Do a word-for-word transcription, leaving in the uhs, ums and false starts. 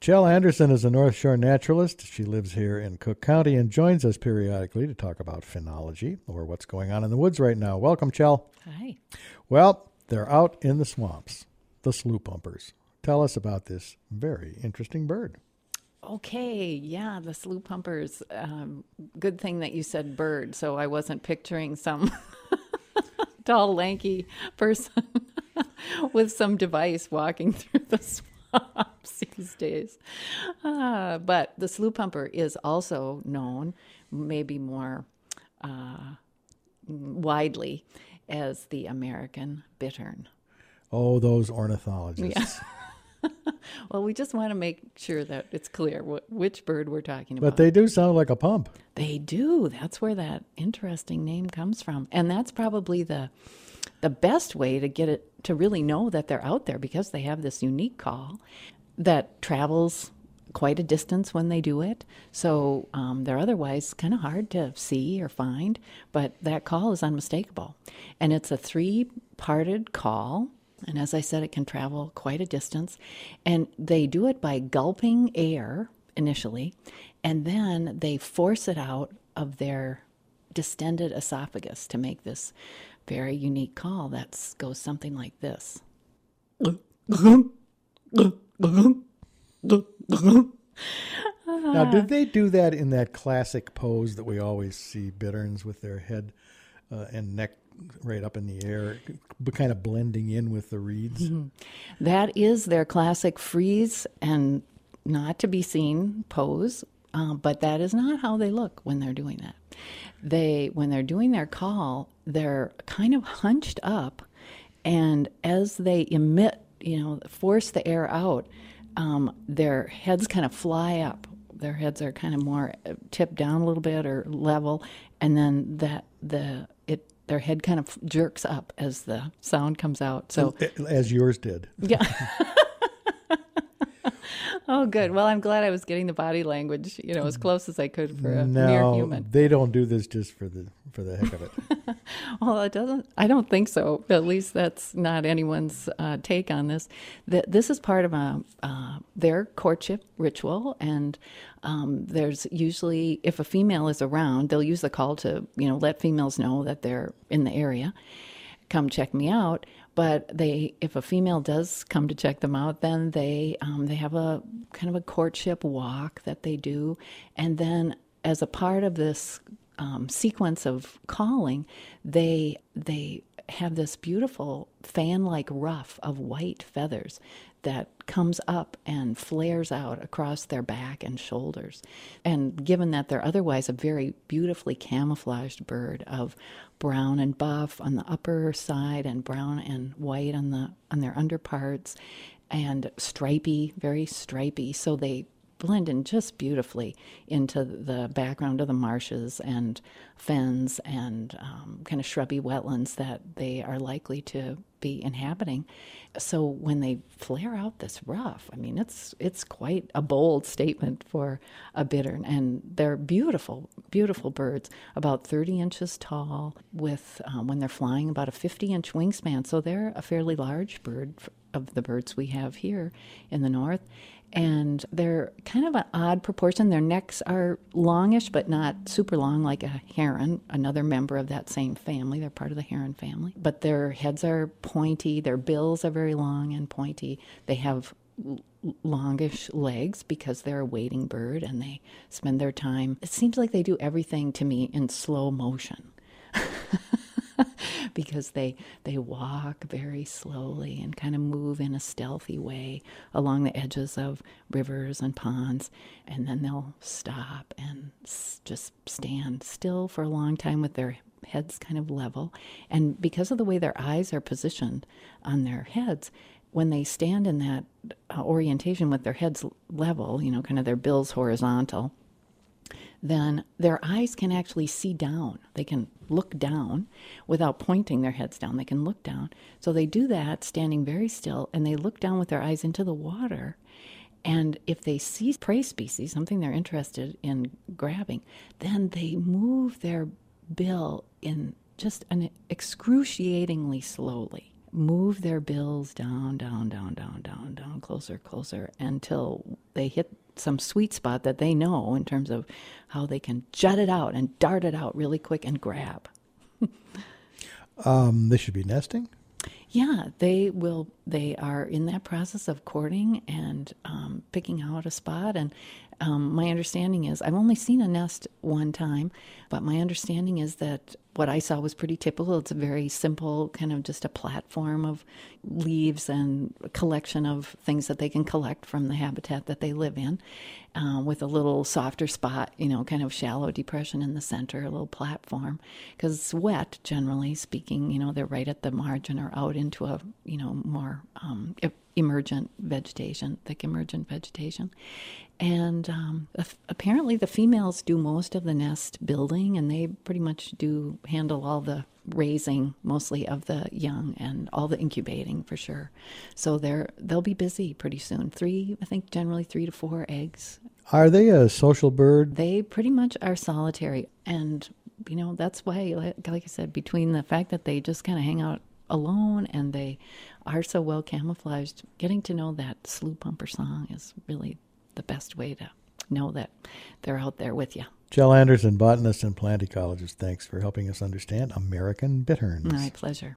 Chell Anderson is a North Shore naturalist. She lives here in Cook County and joins us periodically to talk about phenology, or what's going on in the woods right now. Welcome, Chell. Hi. Well, they're out in the swamps, the slough pumpers. Tell us about this very interesting bird. Okay, yeah, the slough pumpers. Um, good thing that you said bird, so I wasn't picturing some tall, lanky person with some device walking through the swamps these days. Uh, but the slough pumper is also known, maybe more uh, widely, as the American bittern. Oh, those ornithologists. Yeah. Well, we just want to make sure that it's clear wh- which bird we're talking about. But they do sound like a pump. They do. That's where that interesting name comes from. And that's probably the the best way to get it to really know that they're out there, because they have this unique call that travels quite a distance when they do it. So um, they're otherwise kind of hard to see or find, but that call is unmistakable. And it's a three-parted call. And as I said, it can travel quite a distance. And they do it by gulping air initially, and then they force it out of their distended esophagus to make this very unique call that goes something like this. Now, did they do that in that classic pose that we always see bitterns with their head uh, and neck right up in the air, but kind of blending in with the reeds? Mm-hmm. That is their classic freeze and not to be seen pose, uh, but that is not how they look when they're doing that. They, when they're doing their call, they're kind of hunched up, and as they emit, you know, force the air out, um, their heads kind of fly up. Their heads are kind of more tipped down a little bit or level, and then that the it their head kind of jerks up as the sound comes out. So as yours did. Yeah. Oh, good. Well, I'm glad I was getting the body language, you know, as close as I could for a no, mere human. They don't do this just for the for the heck of it. Well, it doesn't. I don't think so. At least that's not anyone's uh, take on this. That this is part of a uh, their courtship ritual, and um, there's usually, if a female is around, they'll use the call to, you know, let females know that they're in the area. Come check me out. But they, if a female does come to check them out, then they um, they have a kind of a courtship walk that they do, and then as a part of this um, sequence of calling, they they have this beautiful fan-like ruff of white feathers that comes up and flares out across their back and shoulders. And given that they're otherwise a very beautifully camouflaged bird of brown and buff on the upper side and brown and white on the on their underparts, and stripy, very stripy, so they blend in just beautifully into the background of the marshes and fens and um, kind of shrubby wetlands that they are likely to be inhabiting. So when they flare out this ruff, I mean, it's it's quite a bold statement for a bittern. And they're beautiful, beautiful birds, about thirty inches tall, with, um, when they're flying, about a fifty-inch wingspan. So they're a fairly large bird of the birds we have here in the north. And they're kind of an odd proportion. Their necks are longish, but not super long like a heron, another member of that same family. They're part of the heron family. But their heads are pointy. Their bills are very long and pointy. They have l- longish legs because they're a wading bird, and they spend their time. It seems like they do everything to me in slow motion. Because they they walk very slowly and kind of move in a stealthy way along the edges of rivers and ponds, and then they'll stop and s- just stand still for a long time with their heads kind of level. And because of the way their eyes are positioned on their heads, when they stand in that uh, orientation with their heads level, you know, kind of their bills horizontal, then their eyes can actually see down. They can look down without pointing their heads down. They can look down. So they do that standing very still, and they look down with their eyes into the water. And if they see prey species, something they're interested in grabbing, then they move their bill in just an excruciatingly slowly. move their bills down, down, down, down, down, down, closer, closer, until they hit some sweet spot that they know in terms of how they can jut it out and dart it out really quick and grab. Um, they should be nesting. Yeah, they will. They are in that process of courting and um, picking out a spot. And um, my understanding is, I've only seen a nest one time, but my understanding is that what I saw was pretty typical. It's a very simple, kind of just a platform of leaves and a collection of things that they can collect from the habitat that they live in, uh, with a little softer spot, you know, kind of shallow depression in the center, a little platform. Because it's wet, generally speaking, you know, they're right at the margin or out into a, you know, more um, emergent vegetation, thick emergent vegetation. And um, apparently the females do most of the nest building, and they pretty much do handle all the raising, mostly of the young, and all the incubating for sure. So they're they'll be busy pretty soon. Three, I think, generally three to four eggs. Are they a social bird? They pretty much are solitary, and you know that's why, like, like I said, between the fact that they just kind of hang out alone and they are so well camouflaged, getting to know that slough pumper song is really the best way to know that they're out there with you. Jill Anderson, botanist and plant ecologist, thanks for helping us understand American bitterns. My pleasure.